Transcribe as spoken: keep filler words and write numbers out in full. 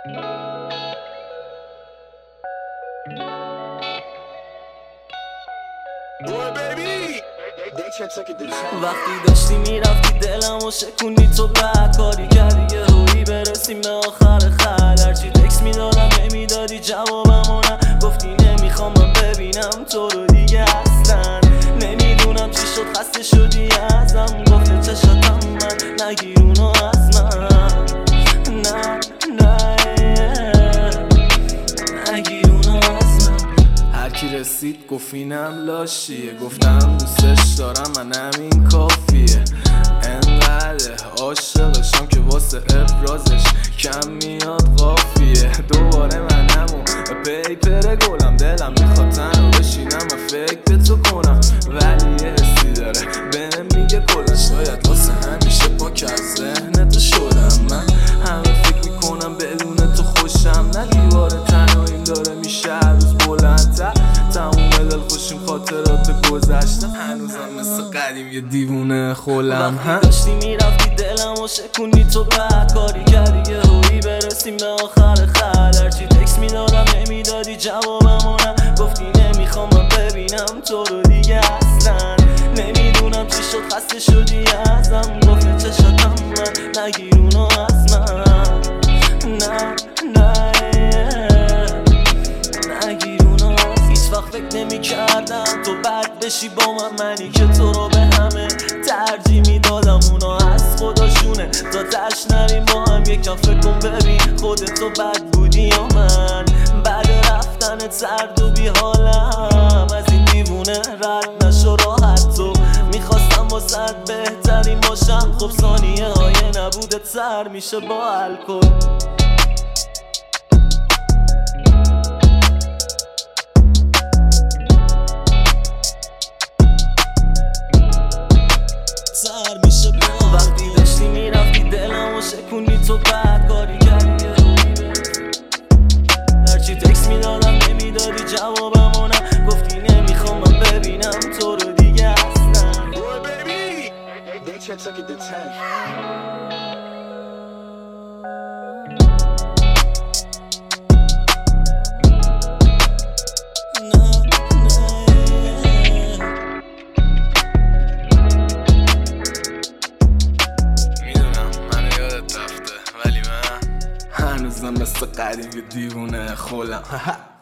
وقتی داشتی میرفتی دلمو شکونی تو بعد کاری کردی یه روی برسیم به آخر خل هرچی تکس میدادم نمیدادی جوابمو نه گفتی نمیخوام من ببینم تو رو دیگه اصلا نمیدونم چی شد خسته شدی ازم گفته چشاتم من نگیر اونو از من نه نه نگیر اونو از من هرکی رسید گفت اینم لاشیه گفتم دوستش دارم من همین کافیه انقدر عاشقشم که واسه ابرازش کم میاد قافیه دوباره من همون پیپر گلم دلم میخواد تنها بشینم و فکر به تو کنم ولی یه حسی داره بهم میگه کلا شاید واسه همیشه پاک از ذهن تو شدم من همه فکر میکنم بدون تو خوشم نه دیوار تنهاییم داره میشه هر روز بلندتر تموم دل خوشیم خاطرات گذشتم هنوزم مثل قدیم یه دیوونه خولم هم داشتی میرفتی دلمو شکونی تو بعد کاری کردی یه روی برسیم به آخر خل هرچی تکس میدادم نمیدادی جوابمو نه گفتی نمیخوام من ببینم تو رو دیگه اصلا نمیدونم چی شد خسته شدی ازم گفته چشاتم من نگیر اونو از من نه نه نگیر اونو از هیچ وقت فکر نمی کردم تو بد بشی با من منی که تو رو به همه ترجیح میدادم اونا از خداشونه تا تش نریم با هم یکم فکر کن ببین خودتو بد بودی یا من بعد رفتن سرد و بی حالم از این دیوونه رد نشو راحت تو میخواستم واسه بهترین باشم خب ثانیه های نبوده سر میشه با الکل سر میشه با وقتی داشتی میرفتی دلمو شکونی تو بعد کاری کردی هرچی تکس میدادم نمیدادی جوابمو نه گفتی نمیخوام من ببینم تو رو دیگه اصلا هنوزم مثل قدیم یه دیوونه خولم